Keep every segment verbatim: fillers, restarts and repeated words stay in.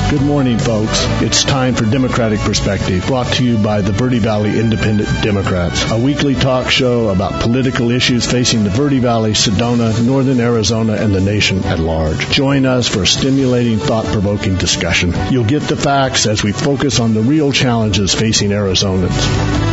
Good morning, folks. It's time for Democratic Perspective, brought to you by the Verde Valley Independent Democrats, a weekly talk show about political issues facing the Verde Valley, Sedona, northern Arizona, and the nation at large. Join us for a stimulating, thought-provoking discussion. You'll get the facts as we focus on the real challenges facing Arizonans.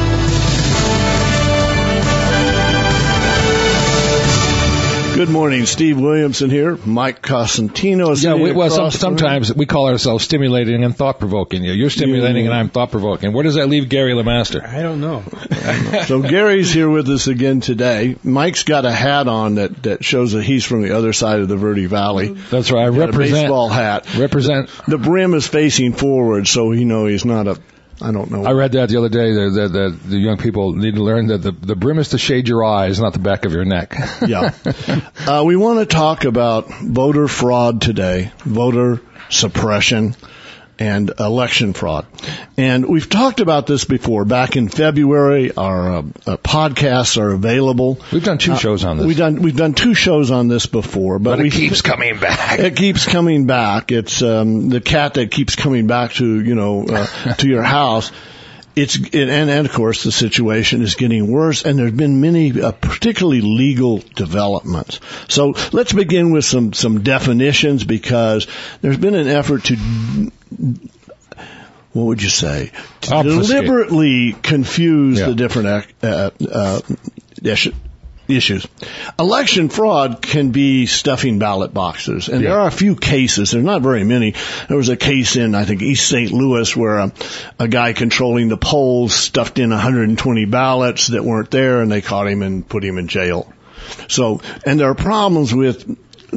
Good morning. Steve Williamson here. Mike Cosentino is Yeah, here. we, well, some, across the sometimes room. we call ourselves stimulating and thought-provoking. You're stimulating Yeah. and I'm thought-provoking. Where does that leave Gary LeMaster? I don't know. So Gary's here with us again today. Mike's got a hat on that, that shows that he's from the other side of the Verde Valley. That's right. I He's got represent. a baseball hat. Represent. The brim is facing forward, so you know he's not a. I don't know. I read that the other day. That, that, that the young people need to learn that the, the brim is to shade your eyes, not the back of your neck. Yeah. Uh, we want to talk about voter fraud today, voter suppression, and election fraud. And we've talked about this before. Back in February, our uh, uh, podcasts are available. We've done two Uh, shows on this. We've done we've done two shows on this before, but, but we it keeps coming back. It keeps coming back. It's um, the cat that keeps coming back to you know uh, to your house. It's and, and of course the situation is getting worse, and there's been many, uh, particularly legal developments. So let's begin with some some definitions, because there's been an effort to, what would you say, to Obfuscate. deliberately confuse Yeah. the different uh, uh, issues. Issues. Election fraud can be stuffing ballot boxes, and Yeah. there are a few cases. There's not very many. There was a case in, I think, East Saint Louis where a, a guy controlling the polls stuffed in one hundred twenty ballots that weren't there, and they caught him and put him in jail. So, and there are problems with,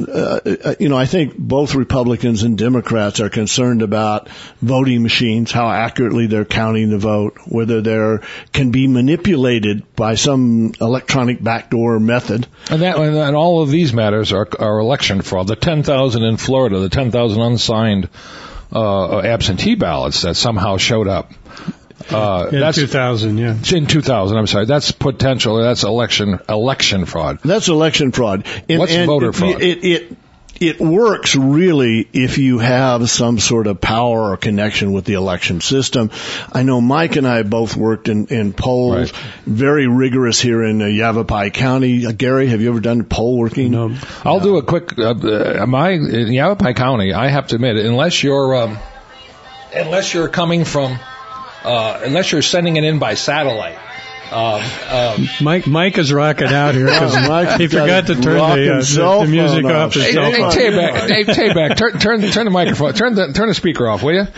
uh, you know, I think both Republicans and Democrats are concerned about voting machines, how accurately they're counting the vote, whether they can be manipulated by some electronic backdoor method. And that, and all of these matters are, are election fraud. The ten thousand in Florida, the ten thousand unsigned uh, absentee ballots that somehow showed up. Uh, In that's two thousand, yeah. in two thousand. I'm sorry. That's potential. That's election election fraud. That's election fraud. And, What's and voter it, fraud? It, it it works really if you have some sort of power or connection with the election system. I know Mike and I both worked in, in polls, Right. very rigorous here in uh, Yavapai County. Uh, Gary, have you ever done poll working? No. I'll do a quick. Uh, uh, my in Yavapai County, I have to admit, unless you're um, unless you're coming from, uh, unless you're sending it in by satellite. Um, um, Mike Mike is rocking out here because Mike he forgot to turn rocking the, uh, cell the, the music phone off off. his Hey, cell hey, phone. Tayback, Dave, Tayback, turn, turn, turn the microphone, turn the, turn the speaker off, will you?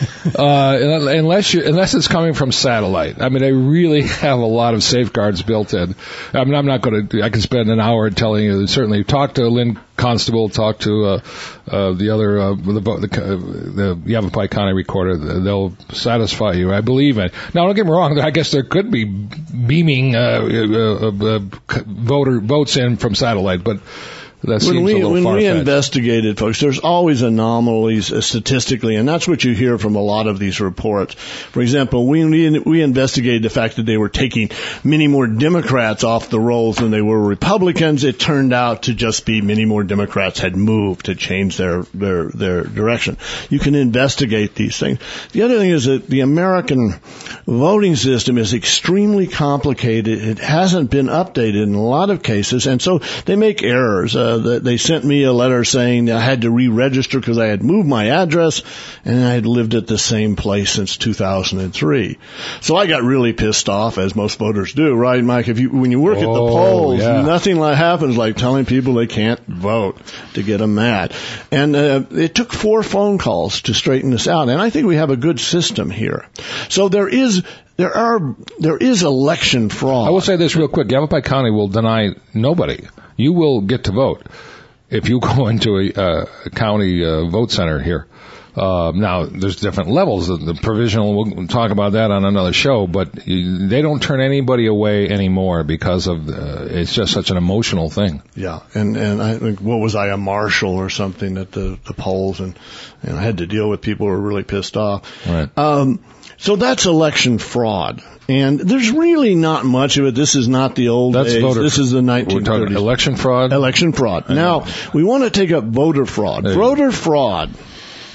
Uh, unless you, unless it's coming from satellite. I mean, they really have a lot of safeguards built in. I mean, I'm not going to, I can spend an hour telling you, certainly talk to Lynn Constable, talk to, uh, uh, the other, uh, the, the, the Yavapai County recorder. They'll satisfy you. I believe it. Now, don't get me wrong. I guess there could be beaming, uh, uh, uh, uh voter votes in from satellite, but that seems When we, a little when we far-fetched. investigated, folks, there's always anomalies uh, statistically, and that's what you hear from a lot of these reports. For example, we, we we investigated the fact that they were taking many more Democrats off the rolls than they were Republicans. It turned out to just be many more Democrats had moved to change their their their direction. You can investigate these things. The other thing is that the American voting system is extremely complicated. It hasn't been updated in a lot of cases, and so they make errors. Uh, they sent me a letter saying I had to re-register because I had moved my address and I had lived at the same place since two thousand three. So I got really pissed off, as most voters do, right, Mike? If you when you work Oh, at the polls, yeah. nothing like happens like telling people they can't vote to get them mad. And uh, it took four phone calls to straighten this out, and I think we have a good system here. So there is there are there is election fraud. I will say this real quick. Yavapai County will deny nobody. You will get to vote if you go into a, uh, a county uh, vote center here. Uh, now, there's different levels. The, the provisional, we'll talk about that on another show, but you, they don't turn anybody away anymore because of, uh, it's just such an emotional thing. Yeah, and and I think, what was I, a marshal or something at the, the polls, and, and I had to deal with people who were really pissed off. Right. Um, so that's election fraud. And there's really not much of it. This is not the old That's days. voter. This is the We're nineteen thirties. talking election fraud. Election fraud. Now, we want to take up voter fraud. There you Voter fraud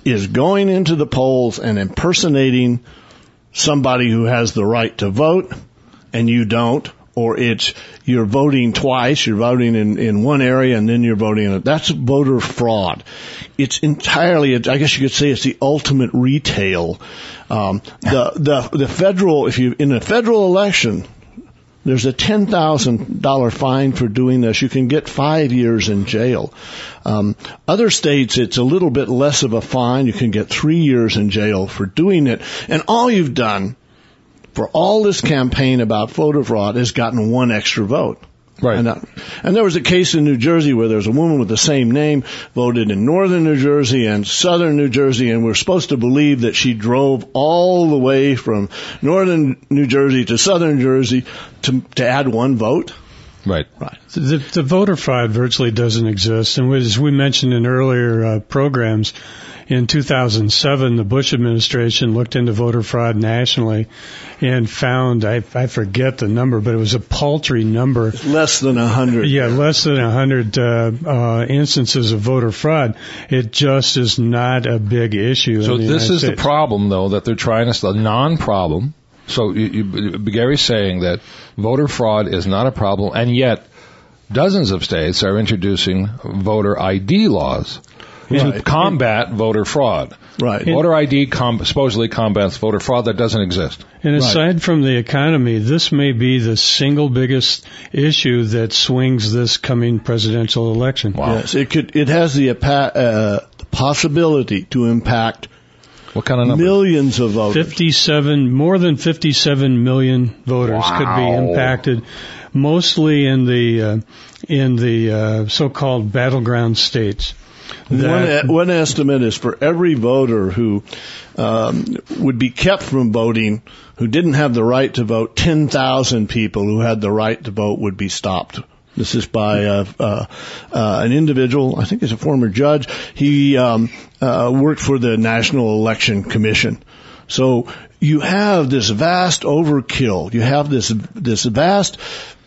is going into the polls and impersonating somebody who has the right to vote and you don't, or it's you're voting twice, you're voting in, in one area and then you're voting in it. That's voter fraud. It's entirely, I guess you could say it's the ultimate retail. Um, the, the, the federal, if you, in a federal election, there's a ten thousand dollars fine for doing this. You can get five years in jail. Um, other states, it's a little bit less of a fine. You can get three years in jail for doing it. And all you've done for all this campaign about voter fraud is gotten one extra vote. Right. And, uh, and there was a case in New Jersey where there was a woman with the same name voted in northern New Jersey and southern New Jersey, and we're supposed to believe that she drove all the way from northern New Jersey to southern Jersey to, to add one vote. Right. Right. The, the voter fraud virtually doesn't exist. And as we mentioned in earlier uh, programs, in two thousand seven, the Bush administration looked into voter fraud nationally and found, I, I forget the number, but it was a paltry number. Less than a hundred. Yeah, less than a hundred uh, uh, instances of voter fraud. It just is not a big issue. So in the this United is States. the problem, though, that they're trying to, a non-problem. So you, you, Gary's saying that voter fraud is not a problem, and yet dozens of states are introducing voter I D laws to Right. combat voter fraud. Right. Voter I D com- supposedly combats voter fraud that doesn't exist. And aside from the economy, this may be the single biggest issue that swings this coming presidential election. Wow. Yes, it could. It has the, uh, the possibility to impact What kind of number? millions of voters. fifty-seven, more than fifty-seven million voters Wow. could be impacted, mostly in the uh, in the uh, so-called battleground states. That, One, one estimate is for every voter who um, would be kept from voting, who didn't have the right to vote, ten thousand people who had the right to vote would be stopped. This is by uh, uh, uh, an individual, I think he's a former judge. He um, uh, worked for the National Election Commission. So you have this vast overkill. You have this this vast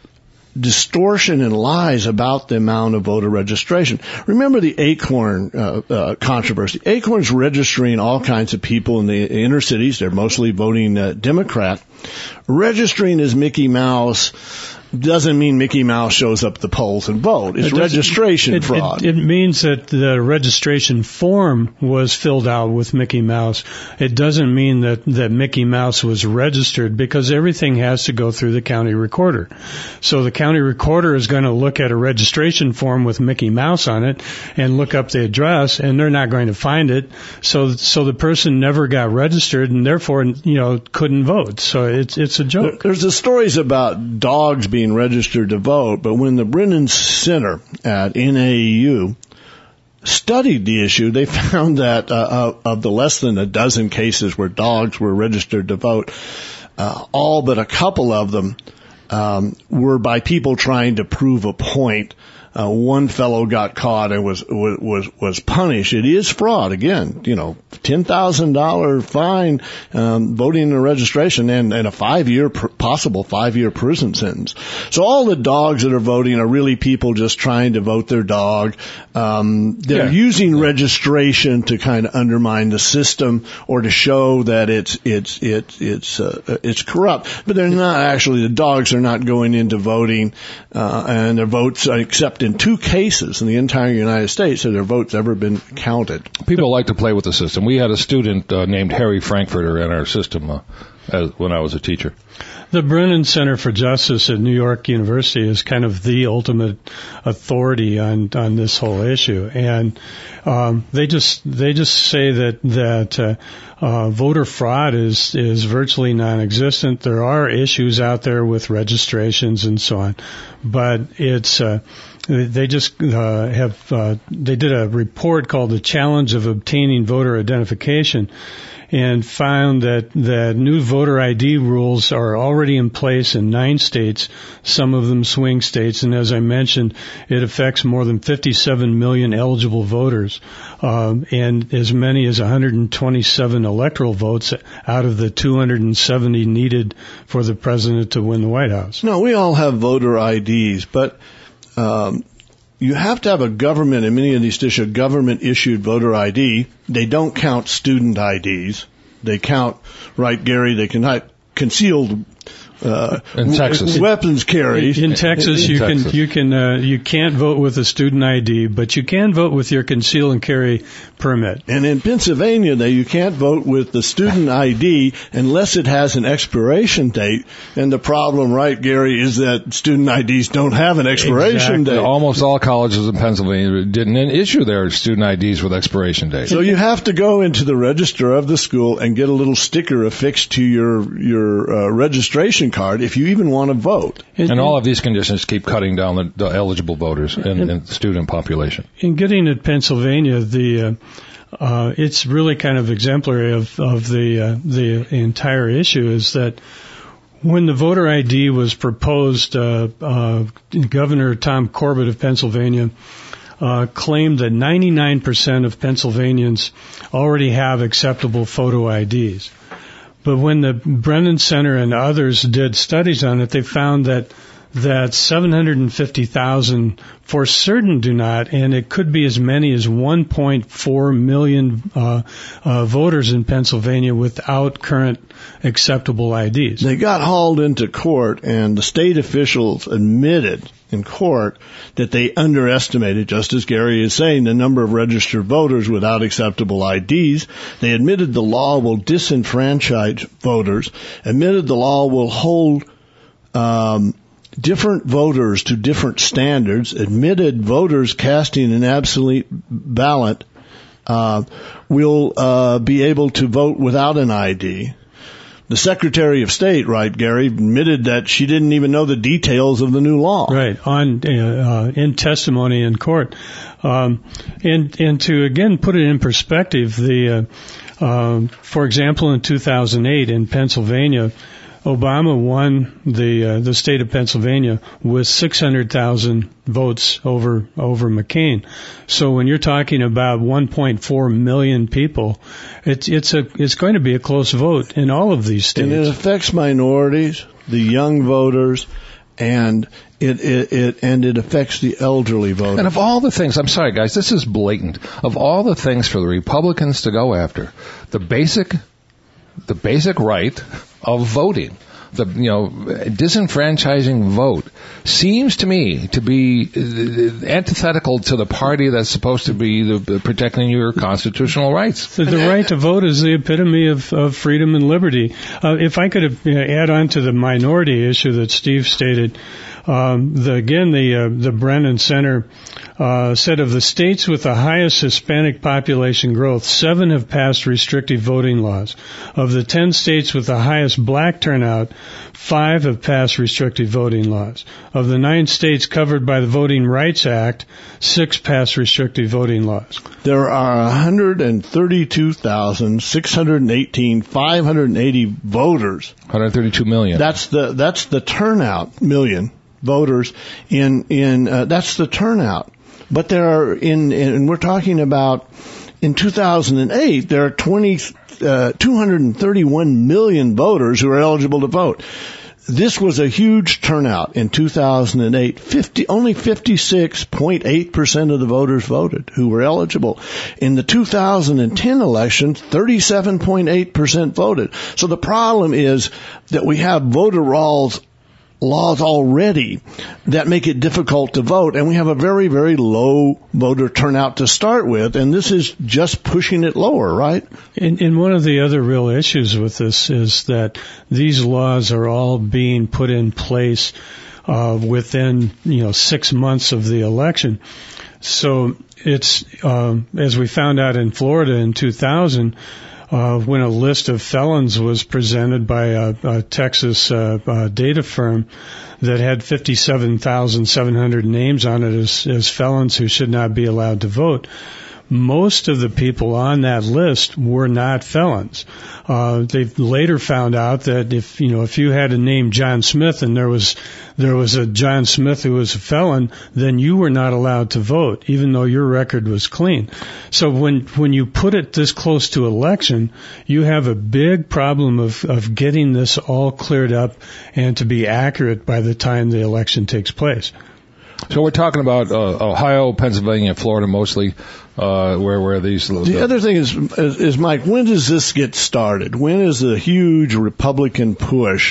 distortion and lies about the amount of voter registration. Remember the Acorn uh, uh, controversy. Acorn's registering all kinds of people in the inner cities. They're mostly voting uh, Democrat. Registering as Mickey Mouse doesn't mean Mickey Mouse shows up at the polls and vote. It's It registration it, fraud. It, it means that the registration form was filled out with Mickey Mouse. It doesn't mean that, that Mickey Mouse was registered, because everything has to go through the county recorder. So the county recorder is going to look at a registration form with Mickey Mouse on it and look up the address, and they're not going to find it. So so the person never got registered and therefore, you know, couldn't vote. So it's it's a joke. There's the stories about dogs being being registered to vote, but when the Brennan Center at N A U studied the issue, they found that uh, of the less than a dozen cases where dogs were registered to vote, uh, all but a couple of them um, were by people trying to prove a point. Uh, one fellow got caught and was was was punished. It is fraud again. You know, ten thousand dollar fine, um, voting and registration, and, and a five year pr- possible five year prison sentence. So all the dogs that are voting are really people just trying to vote their dog. Um, they're Yeah. using registration to kind of undermine the system or to show that it's it's it's it's uh, it's corrupt. But they're not actually. The dogs are not going into voting, uh, and their votes are accepted. In two cases in the entire United States have their votes ever been counted. People like to play with the system. We had a student uh, named Harry Frankfurter in our system uh, as, when I was a teacher. The Brennan Center for Justice at New York University is kind of the ultimate authority on on this whole issue, and um, they just they just say that that uh, uh, voter fraud is is virtually non-existent. There are issues out there with registrations and so on, but it's uh, they just uh, have uh, they did a report called "The Challenge of Obtaining Voter Identification," and found that that new voter I D rules are already in place in nine states, some of them swing states, and as I mentioned, it affects more than fifty-seven million eligible voters, um, and as many as one hundred twenty-seven electoral votes out of the two hundred seventy needed for the president to win the White House. No, we all have voter I Ds, but um, you have to have a government, in many of these states, a government-issued voter I D. They don't count student I Ds. They count, right, Gary, they can hide concealed uh, in Texas. weapons carry. In, in Texas, in you Texas. can you can uh, you can't vote with a student I D, but you can vote with your conceal and carry permit. And in Pennsylvania, though, you can't vote with the student I D unless it has an expiration date. And the problem, right, Gary, is that student I Ds don't have an expiration Exactly. date. Almost all colleges in Pennsylvania didn't issue their student I Ds with expiration dates. So you have to go into the register of the school and get a little sticker affixed to your your uh, registration card if you even want to vote. And all of these conditions keep cutting down the, the eligible voters in, in the student population. In getting at Pennsylvania, the uh, uh, it's really kind of exemplary of of the uh, the entire issue is that when the voter I D was proposed, uh, uh, Governor Tom Corbett of Pennsylvania uh, claimed that ninety-nine percent of Pennsylvanians already have acceptable photo I Ds. But when the Brennan Center and others did studies on it, they found that that seven hundred fifty thousand for certain do not, and it could be as many as one point four million uh, uh, voters in Pennsylvania without current acceptable I Ds. They got hauled into court, and the state officials admitted in court that they underestimated, just as Gary is saying, the number of registered voters without acceptable I Ds. They admitted the law will disenfranchise voters, admitted the law will hold um, different voters to different standards, admitted voters casting an absentee ballot uh, will uh, be able to vote without an I D. The Secretary of State, right, Gary, admitted that she didn't even know the details of the new law. Right, on uh, uh, in testimony in court. Um, and, and to, again, put it in perspective, the uh, um, for example, in two thousand eight in Pennsylvania, Obama won the uh, the state of Pennsylvania with six hundred thousand votes over over McCain. So when you're talking about one point four million people, it's it's a it's going to be a close vote in all of these states. And it affects minorities, the young voters, and it it, it and it affects the elderly voters. And of all the things, I'm sorry guys, this is blatant. Of all the things for the Republicans to go after, the basic the basic right of voting, the you know disenfranchising vote, seems to me to be antithetical to the party that's supposed to be the, protecting your constitutional rights. The, the right to vote is the epitome of, of freedom and liberty. Uh, if I could uh, add on to the minority issue that Steve stated, um, the, again the uh, the Brennan Center uh, said of the states with the highest Hispanic population growth, seven have passed restrictive voting laws. Of the ten states with the highest black turnout, five have passed restrictive voting laws. Of the nine states covered by the Voting Rights Act, six passed restrictive voting laws. There are one hundred thirty-two thousand six hundred eighteen five hundred eighty voters. one hundred thirty-two million. That's the that's the turnout million voters in in uh, that's the turnout. But there are in, in and we're talking about in two thousand eight there are twenty uh, two hundred thirty-one million voters who are eligible to vote. This was a huge turnout in two thousand eight. fifty, only fifty-six point eight percent of the voters voted who were eligible. In the two thousand ten election, thirty-seven point eight percent voted. So the problem is that we have voter rolls laws already that make it difficult to vote, and we have a very, very low voter turnout to start with, and this is just pushing it lower, right? And, and one of the other real issues with this is that these laws are all being put in place uh, within, you know, six months of the election. So it's, um, as we found out in Florida in two thousand, Uh, when a list of felons was presented by a, a Texas uh, uh, data firm that had fifty-seven thousand seven hundred names on it as, as felons who should not be allowed to vote. Most of the people on that list were not felons. Uh, they later found out that if, you know, if you had a name John Smith and there was, there was a John Smith who was a felon, then you were not allowed to vote, even though your record was clean. So when, when you put it this close to election, you have a big problem of, of getting this all cleared up and to be accurate by the time the election takes place. So we're talking about uh, Ohio, Pennsylvania, Florida mostly, uh, where where these. The, the other thing is, is, is, Mike, when does this get started? When is the huge Republican push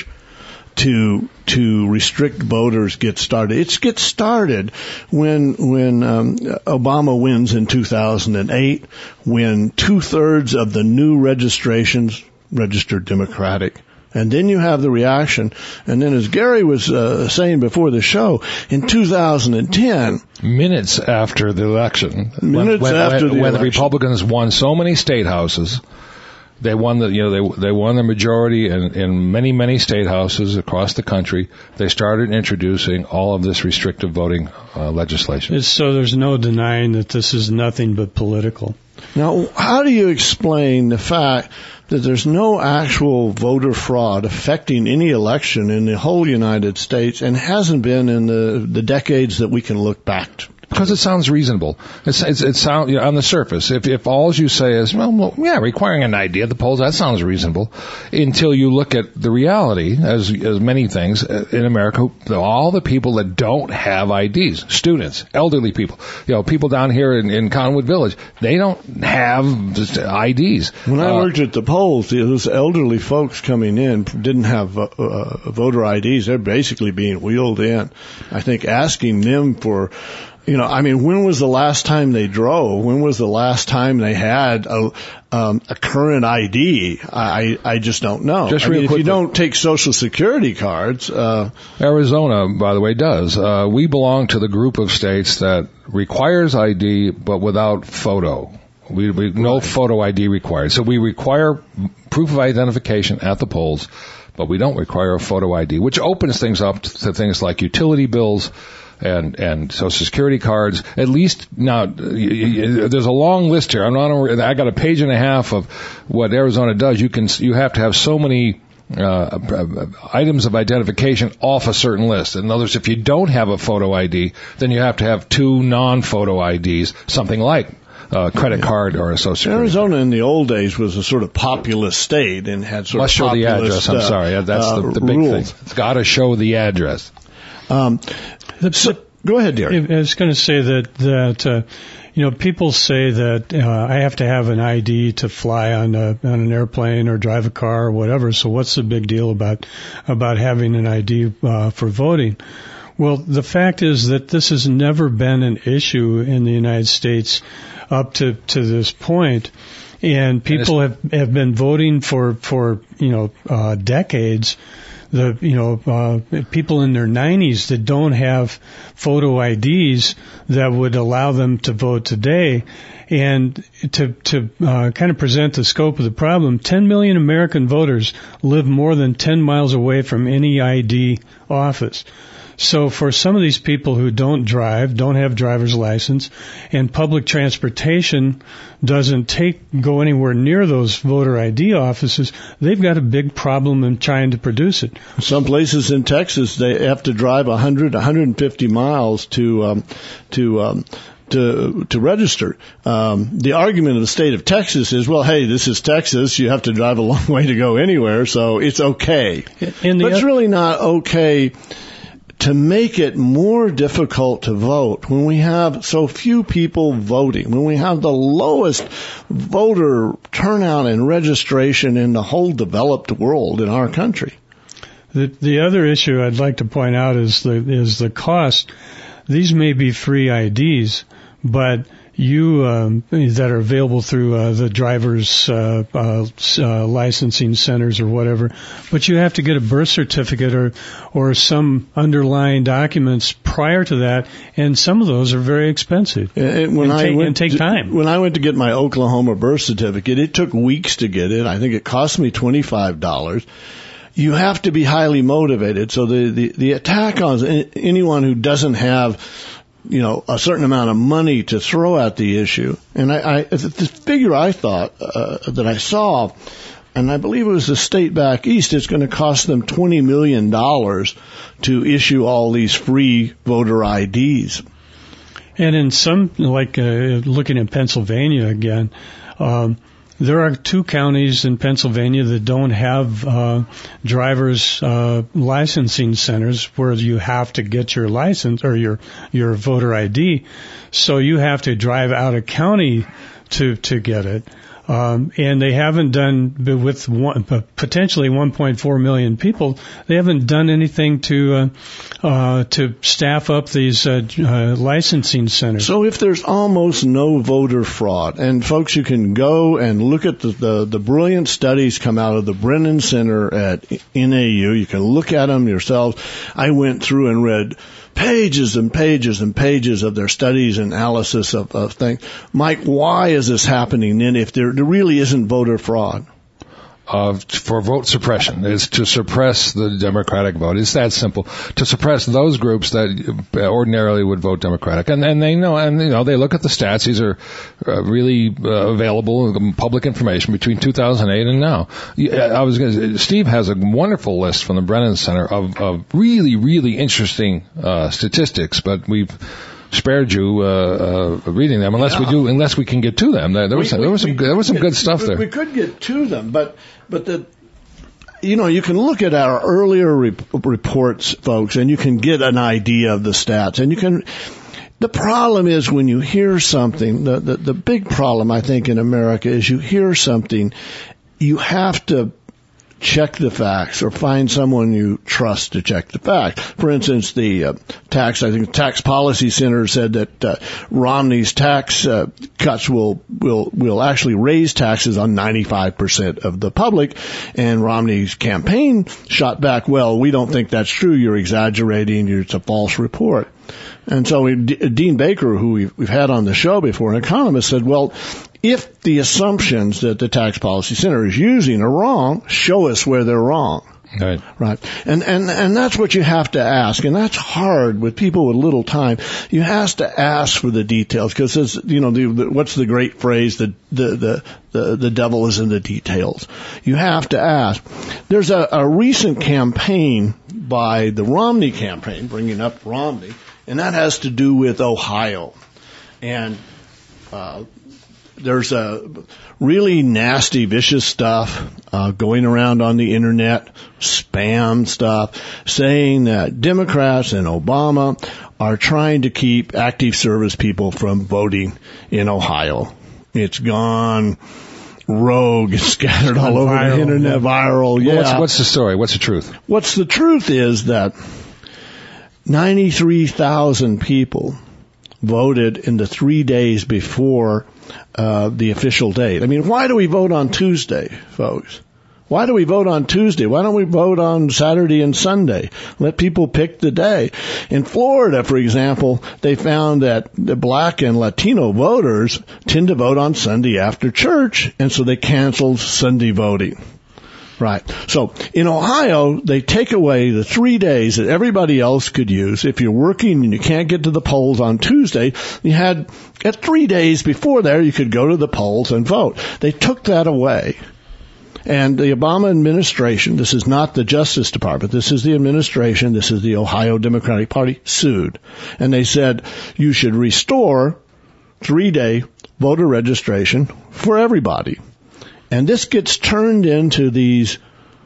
to to restrict voters get started? It gets started when when um, Obama wins in two thousand eight, when two thirds of the new registrations registered Democratic. And then you have the reaction. And then as Gary was uh, saying before the show, in two thousand ten... Minutes after the election. Minutes when, after when, the when election. the Republicans won so many state houses, they won the, you know, they, they won the majority in, in many, many state houses across the country. They started introducing all of this restrictive voting uh, legislation. It's, so there's no denying that this is nothing but political. Now, how do you explain the fact that there's no actual voter fraud affecting any election in the whole United States and hasn't been in the, the decades that we can look back to? Because it sounds reasonable. It's, it's, it sounds, you know, on the surface. If, if all you say is, well, well, yeah, requiring an I D at the polls, that sounds reasonable. Until you look at the reality, as, as many things in America, all the people that don't have I Ds, students, elderly people, you know, people down here in, in Conwood Village, they don't have I Ds. When I uh, worked at the polls, those elderly folks coming in didn't have uh, uh, voter I Ds. They're basically being wheeled in. I think asking them for, you know, I mean, when was the last time they drove? When was the last time they had a, um, a current I D? I, I just don't know. Just I real mean, quickly. if you don't take Social Security cards, uh, Arizona, by the way, does. Uh, we belong to the group of states that requires I D, but without photo. We, we no Right. photo I D required. So we require proof of identification at the polls, but we don't require a photo I D, which opens things up to things like utility bills and and Social Security cards. At least now, there's a long list here. I'm not. I got a page and a half of what Arizona does. You can you have to have so many uh, items of identification off a certain list. In other words, if you don't have a photo I D, then you have to have two non-photo I Ds, something like Uh, credit card or a Social Security. Arizona in the old days was a sort of populous state and had sort Must of show the populist, address. I'm uh, sorry. That's uh, the, the big rules. thing. It's got to show the address. Um, so, go ahead, Derek. I was going to say that that uh, you know people say that uh, I have to have an I D to fly on a, on an airplane or drive a car or whatever. So what's the big deal about about having an I D uh, for voting? Well, the fact is that this has never been an issue in the United States up to, to this point, and people have, have been voting for for you know uh, decades. The you know uh, people in their nineties that don't have photo I Ds that would allow them to vote today. And to to uh, kind of present the scope of the problem, ten million American voters live more than ten miles away from any I D office. So for some of these people who don't drive, don't have driver's license, and public transportation doesn't take go anywhere near those voter I D offices, they've got a big problem in trying to produce it. Some places in Texas, they have to drive one hundred, one hundred fifty miles to um, to um, to to register. Um, the argument of the state of Texas is, well, hey, this is Texas. You have to drive a long way to go anywhere, so it's okay. And the but it's o- really not okay to make it more difficult to vote when we have so few people voting, when we have the lowest voter turnout and registration in the whole developed world in our country. The the other issue I'd like to point out is the is the cost. These may be free I Ds, but you um, that are available through uh, the driver's uh, uh, uh, licensing centers or whatever, but you have to get a birth certificate or or some underlying documents prior to that, and some of those are very expensive And when and, I take, went and take to, time. When I went to get my Oklahoma birth certificate, it took weeks to get it. I think it cost me twenty-five dollars. You have to be highly motivated. So the, the, the attack on anyone who doesn't have, you know, a certain amount of money to throw at the issue. And I, I the figure I thought uh, that I saw, and I believe it was the state back east, it's going to cost them twenty million dollars to issue all these free voter I Ds. And in some, like uh, looking at Pennsylvania again, um, there are two counties in Pennsylvania that don't have uh, drivers uh, licensing centers where you have to get your license or your your voter I D. So you have to drive out of county to to get it. Um, and they haven't done, with one, potentially one point four million people, they haven't done anything to uh, uh, to staff up these uh, uh, licensing centers. So if there's almost no voter fraud, and folks, you can go and look at the, the, the brilliant studies come out of the Brennan Center at N A U. You can look at them yourselves. I went through and read pages and pages and pages of their studies and analysis of, of things. Mike, why is this happening then if there, there really isn't voter fraud? Uh, for vote suppression is to suppress the Democratic vote. It's that simple. To suppress those groups that ordinarily would vote Democratic, and and they know, and you know, they look at the stats. These are uh, really uh, available public information between two thousand eight and now. I was going to. Steve has a wonderful list from the Brennan Center of, of really really interesting uh, statistics, but we've spared you uh, uh, reading them unless yeah. we do unless we can get to them. There, there was we, there was we, some there was some we, good stuff we, there. We could get to them, but but the you know you can look at our earlier re- reports, folks, and you can get an idea of the stats, and you can. The problem is when you hear something. The the, the big problem I think in America is you hear something, you have to check the facts or find someone you trust to check the facts. For instance, the uh, tax, I think, Tax Policy Center said that uh, Romney's tax uh, cuts will will will actually raise taxes on ninety-five percent of the public, and Romney's campaign shot back, well, we don't think that's true. You're exaggerating. It's a false report. And so we, D- Dean Baker, who we've, we've had on the show before, an economist, said, well, if the assumptions that the Tax Policy Center is using are wrong, show us where they're wrong. Right. Right. And, and, and that's what you have to ask. And that's hard with people with little time. You have to ask for the details because it's, you know, the, the, what's the great phrase? The, the, the, the, the devil is in the details. You have to ask. There's a, a recent campaign by the Romney campaign, bringing up Romney, and that has to do with Ohio. And, uh, there's a really nasty, vicious stuff uh, going around on the internet, spam stuff, saying that Democrats and Obama are trying to keep active service people from voting in Ohio. It's gone rogue, scattered all over viral, the internet, yeah. viral. Yeah. Well, what's, what's the story? What's the truth? What's the truth is that ninety-three thousand people voted in the three days before uh, the official date. I mean, why do we vote on Tuesday, folks? Why do we vote on Tuesday? Why don't we vote on Saturday and Sunday? Let people pick the day. In Florida, for example, they found that the black and Latino voters tend to vote on Sunday after church, and so they canceled Sunday voting. Right. So in Ohio, they take away the three days that everybody else could use. If you're working and you can't get to the polls on Tuesday, you had at three days before there, you could go to the polls and vote. They took that away. And the Obama administration, this is not the Justice Department, this is the administration, this is the Ohio Democratic Party, sued. And they said you should restore three-day voter registration for everybody. And this gets turned into these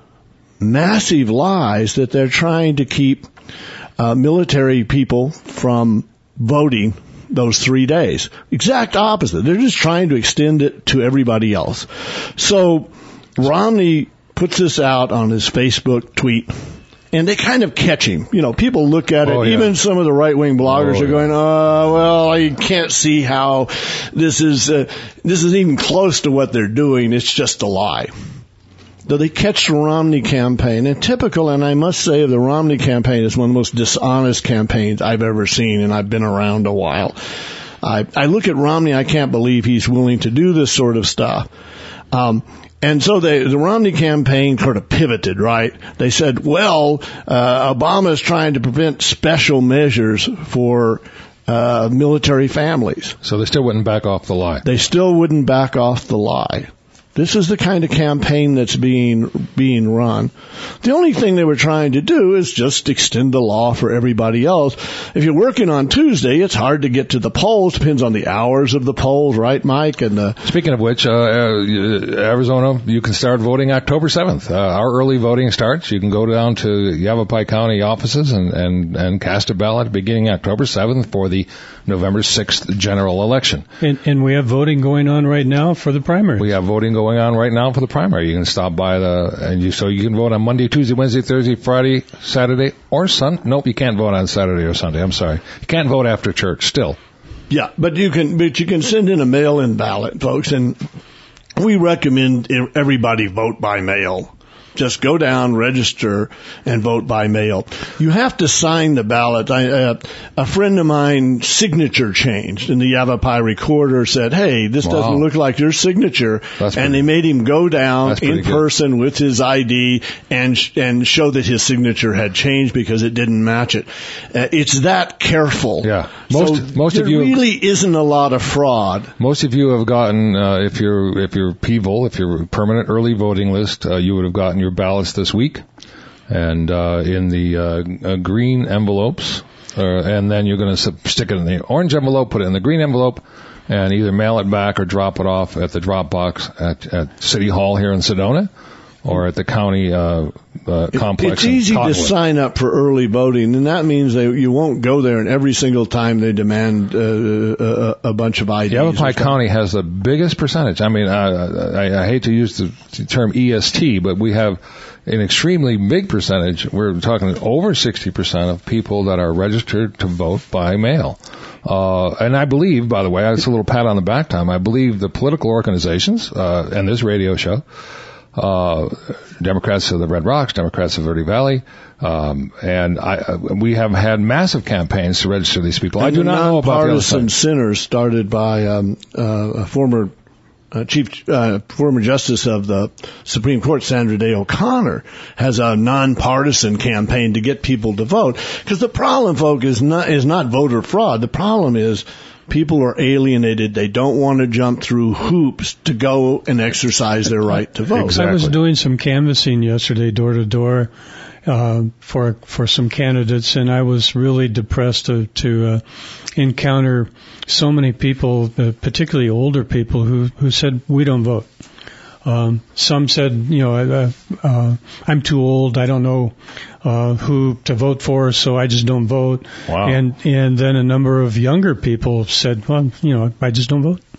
massive lies that they're trying to keep uh, military people from voting those three days. Exact opposite. They're just trying to extend it to everybody else. So Romney puts this out on his Facebook tweet, and they kind of catch him. You know, people look at it. Oh, yeah. Even some of the right-wing bloggers oh, are going, "Oh, well, I can't see how this is uh, this is even close to what they're doing. It's just a lie." So they catch the Romney campaign, and typical, and I must say, the Romney campaign is one of the most dishonest campaigns I've ever seen, and I've been around a while. I, I look at Romney, I can't believe he's willing to do this sort of stuff. Um, And so they, the Romney campaign sort of pivoted, right? They said, well, uh, Obama is trying to prevent special measures for uh, military families. So they still wouldn't back off the lie. They still wouldn't back off the lie. This is the kind of campaign that's being being run. The only thing they were trying to do is just extend the law for everybody else. If you're working on Tuesday, it's hard to get to the polls. Depends on the hours of the polls, right, Mike? And uh, Speaking of which, uh, uh, Arizona, you can start voting October seventh. Uh, our early voting starts. You can go down to Yavapai County offices and, and, and cast a ballot beginning October seventh for the November sixth general election. And, and we have voting going on right now for the primary. We have voting going on right now for the primary. You can stop by the, and you, so you can vote on Monday, Tuesday, Wednesday, Thursday, Friday, Saturday, or Sunday. Nope, you can't vote on Saturday or Sunday. I'm sorry. You can't vote after church still. Yeah, but you can, but you can send in a mail-in ballot, folks, and we recommend everybody vote by mail. Just go down, register, and vote by mail. You have to sign the ballot. I, uh, a friend of mine, signature changed, and the Yavapai recorder said, hey, this Wow. doesn't look like your signature. That's and pretty, they made him go down in good. person with his I D and sh- and show that his signature had changed because it didn't match it. Uh, it's that careful. Yeah. Most, so most there of you, really isn't a lot of fraud. most of you have gotten, uh, if you're, if you're P V O L, if you're permanent early voting list, uh, you would have gotten your ballots this week, and uh, in the uh, uh, green envelopes, uh, and then you're going to stick it in the orange envelope, put it in the green envelope, and either mail it back or drop it off at the drop box at, at City Hall here in Sedona, or at the county uh, uh, complex. It's easy in to Cottonwood. sign up for early voting, and that means that you won't go there, and every single time they demand uh, a, a bunch of I Ds. Yavapai County has the biggest percentage. I mean, uh, I, I hate to use the term E S T, but we have an extremely big percentage. We're talking over sixty percent of people that are registered to vote by mail. Uh, and I believe, by the way, it's a little pat on the back time, I believe the political organizations, uh, and this radio show, uh, Democrats of the Red Rocks, Democrats of Verde Valley, um, and I, uh, we have had massive campaigns to register these people. And I do the not know about the other nonpartisan side. centers started by um, uh, a former uh, chief, uh, former justice of the Supreme Court, Sandra Day O'Connor, has a nonpartisan campaign to get people to vote. Because the problem, folks, is not is not voter fraud. The problem is people are alienated. They don't want to jump through hoops to go and exercise their right to vote. Exactly. I was doing some canvassing yesterday, door to door, uh, for for some candidates, and I was really depressed to to uh, encounter so many people, uh, particularly older people, who who said we don't vote. Um, some said, you know, uh, uh, I'm too old. I don't know uh, who to vote for, so I just don't vote. Wow. And and then a number of younger people said, well, you know, I just don't vote.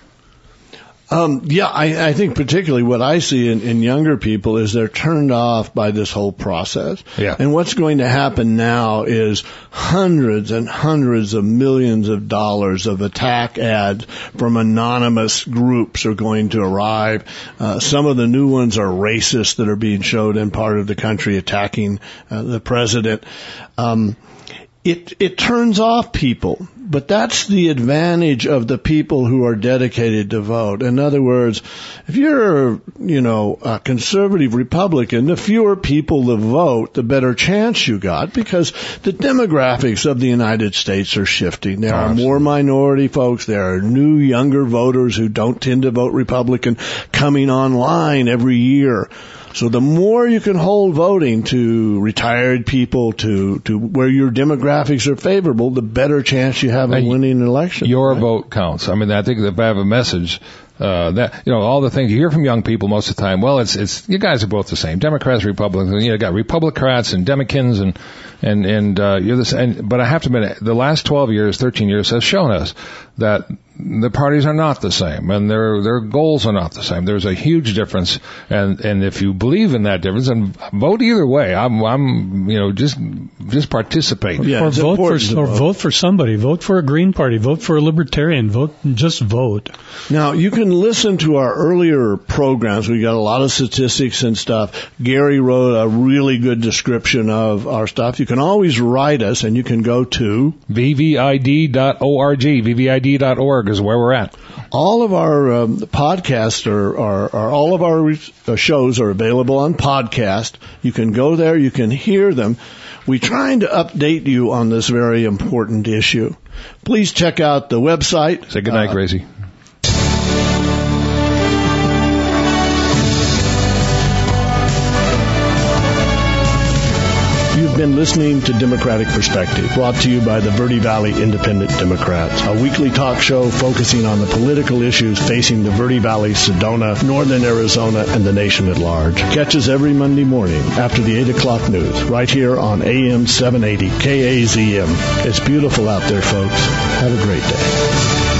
Um, yeah, I, I think particularly what I see in, in younger people is they're turned off by this whole process. Yeah. And what's going to happen now is hundreds and hundreds of millions of dollars of attack ads from anonymous groups are going to arrive. Uh, some of the new ones are racist that are being showed in part of the country attacking uh, the president. Um, It, it turns off people, but that's the advantage of the people who are dedicated to vote. In other words, if you're, you know, a conservative Republican, the fewer people that vote, the better chance you got, because the demographics of the United States are shifting. There are more minority folks. There are new, younger voters who don't tend to vote Republican coming online every year. So the more you can hold voting to retired people, to, to where your demographics are favorable, the better chance you have of And winning an election. Your right? vote counts. I mean, I think if I have a message, uh, that, you know, all the things you hear from young people most of the time, well, it's, it's, you guys are both the same. Democrats, Republicans, you know, got Republicrats and Demokins and, and, and, uh, you're the same. But I have to admit, the last twelve years, thirteen years has shown us that the parties are not the same, and their their goals are not the same. There's a huge difference, and and if you believe in that difference, and vote either way. I'm I'm you know just just participate. Yeah, or it's vote for important to or vote. vote for somebody. Vote for a Green Party. Vote for a Libertarian. Vote just vote. Now, you can listen to our earlier programs. We got a lot of statistics and stuff. Gary wrote a really good description of our stuff. You can always write us, and you can go to V V I D dot org. V V I D dot org is where we're at. all of our um, podcasts are, are, are all of our re- uh, shows are available on podcast. You can go there. You can hear them. We're trying to update you on this very important issue. Please check out the website. Say good night, Uh, Gracie. You've been listening to Democratic Perspective, brought to you by the Verde Valley Independent Democrats, a weekly talk show focusing on the political issues facing the Verde Valley, Sedona, northern Arizona, and the nation at large. Catch us every Monday morning after the eight o'clock news, right here on A M seven eighty K A Z M. It's beautiful out there, folks. Have a great day.